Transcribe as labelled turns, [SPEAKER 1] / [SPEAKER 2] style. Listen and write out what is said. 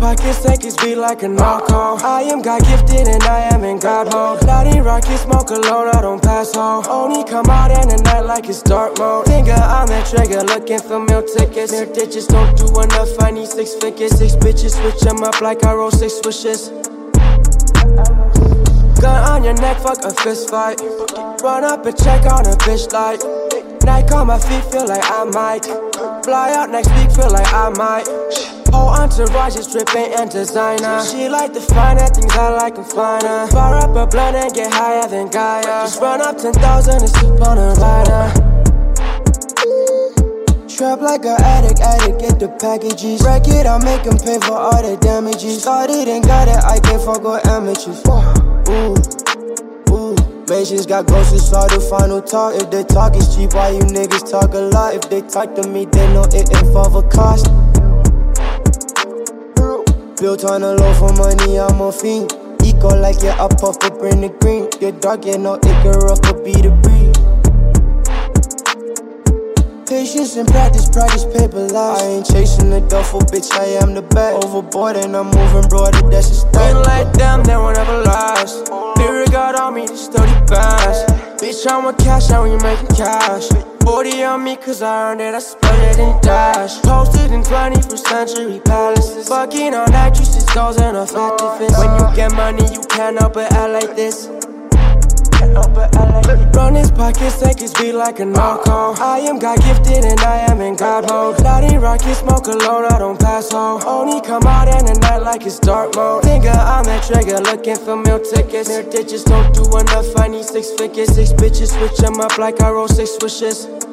[SPEAKER 1] pockets take his beat like a narco. I am God gifted and I am in God mode. Cloudy rocket smoke alone, I don't pass home. Only come out in the night like it's dark mode. Finger on the trigger, looking for meal tickets. Mere ditches don't do enough, I need 6 figures. 6 bitches, switch them up like I roll 6 swishes. Gun on your neck, fuck a fist fight. Run up and check on a bitch like Nike on my feet, feel like I might fly out next week, feel like I might. Whole entourage is dripping and designer. She like the finer things, I like them finer. Fire up a blunt and get higher than Gaia. Just run up 10,000 and sleep on a rider. Trap like an addict, get the packages. Wreck it, I'll make them pay for all the damages. Started and got it, I can't fuck with amateurs. Patience got ghosts, it's all the final talk. If they talk is cheap, why you niggas talk a lot? If they talk to me, they know it involve a cost. Built on a low for money, I'm a fiend. Eco like yeah, I puff up, bring the green. Get dark, yeah, no ichor up, but be the breed. Patience and practice paper lies. I ain't chasing the duffel, bitch, I am the best. Overboard and I'm moving broader, that's a step. Been like them, they won't ever last. Spirit got on me, just 30 bands. Bitch, I'm with cash, now you making cash. 40 on me, cause I earned it, I spent it in dash. Posted in 21st century palaces. Fucking on actresses, goals and off activists. When you get money, you can't help but act like this. Run his pockets, take his beat like a narco. I am God gifted and I am in God mode. Cloudy rocket smoke alone, I don't pass home. Only come out in the night like it's dark mode. Finger on the trigger, looking for meal tickets. Mere ditches don't do enough, I need 6 figures. 6 bitches, switch them up like I roll 6 swishes.